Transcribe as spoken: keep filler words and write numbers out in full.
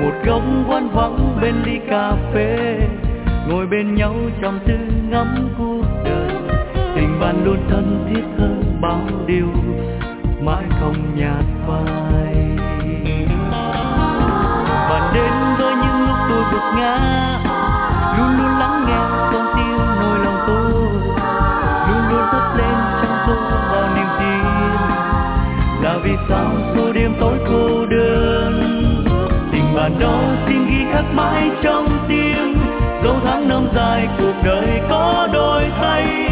một góc quán vắng bên ly cà phê, ngồi bên nhau trong tư ngắm cuộc đời. Tình bạn luôn thân thiết hơn bao điều, mãi không nhạt phai. Bạn đến với những lúc tôi gục ngã, luôn luôn lắng nghe con tim nỗi lòng tôi, luôn luôn thắp lên trong tôi bao niềm tin. Là vì sao số đêm tối cô đơn, tình bạn đó xin ghi khắc mãi trong tim. Dấu tháng năm dài cuộc đời có đổi thay,